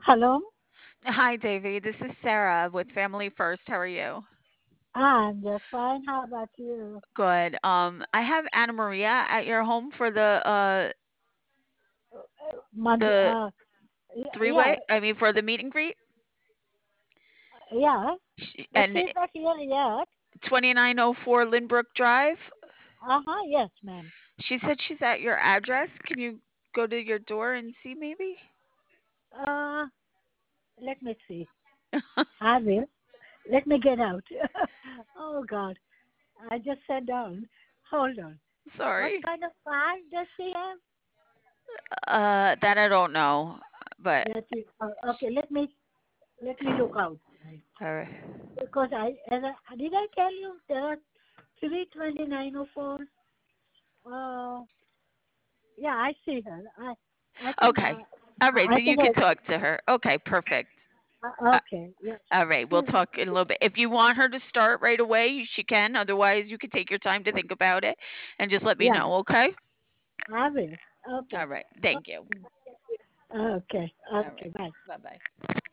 Hello. Hi, Davy. This is Sarah with Family First. How are you? I'm just fine. How about you? Good. I have Anna Maria at your home for Monday. the Yeah, three-way. I mean, for the meet and greet. yeah. But And she's not here yet. 2904 Lynbrook Drive. Yes, ma'am. She said she's at your address. Can you go to your door and see maybe? Uh, Let me see. I will. Let me get out. Oh God, I just sat down. Hold on. What Sorry. kind of car does she have? That I don't know, but Okay. Let me look out all right. because did I tell you there are 32904. Uh, yeah, I see her. I think Okay. All right. I Then you think can talk to her. Okay. Perfect. Uh, okay. Yes. All right, we'll talk in a little bit. If you want her to start right away, she can. Otherwise, you can take your time to think about it and just let me Yeah, know, okay? I will. All Okay. right. Thank you. Okay. All Okay. right. Bye. Bye bye.